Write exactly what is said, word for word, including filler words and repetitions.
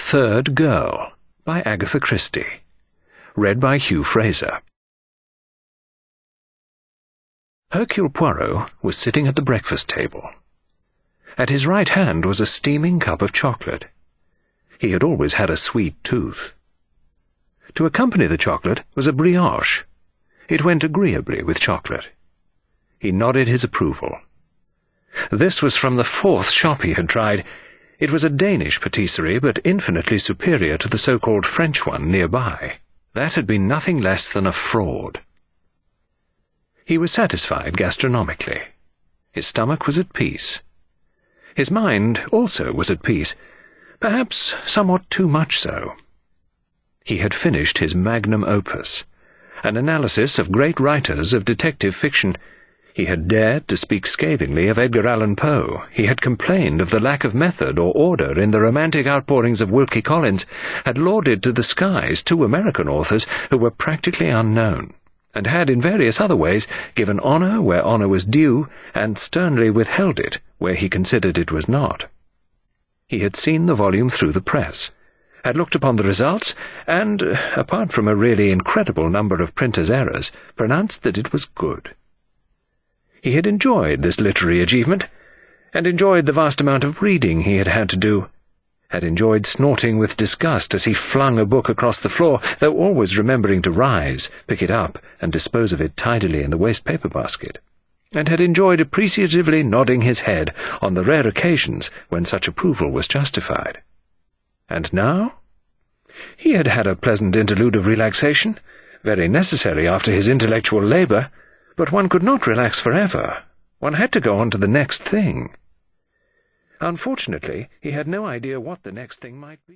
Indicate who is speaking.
Speaker 1: Third Girl by Agatha Christie. Read by Hugh Fraser. Hercule Poirot was sitting at the breakfast table. At his right hand was a steaming cup of chocolate. He had always had a sweet tooth. To accompany the chocolate was a brioche. It went agreeably with chocolate. He nodded his approval. This was from the fourth shop he had tried. It was a Danish patisserie, but infinitely superior to the so-called French one nearby. That had been nothing less than a fraud. He was satisfied gastronomically. His stomach was at peace. His mind also was at peace, perhaps somewhat too much so. He had finished his magnum opus, an analysis of great writers of detective fiction. He had dared to speak scathingly of Edgar Allan Poe. He had complained of the lack of method or order in the romantic outpourings of Wilkie Collins, had lauded to the skies two American authors who were practically unknown, and had in various other ways given honour where honour was due, and sternly withheld it where he considered it was not. He had seen the volume through the press, had looked upon the results, and, apart from a really incredible number of printers' errors, pronounced that it was good. He had enjoyed this literary achievement, and enjoyed the vast amount of reading he had had to do, had enjoyed snorting with disgust as he flung a book across the floor, though always remembering to rise, pick it up, and dispose of it tidily in the waste-paper basket, and had enjoyed appreciatively nodding his head on the rare occasions when such approval was justified. And now? He had had a pleasant interlude of relaxation, very necessary after his intellectual labour, but one could not relax forever. One had to go on to the next thing. Unfortunately, he had no idea what the next thing might be.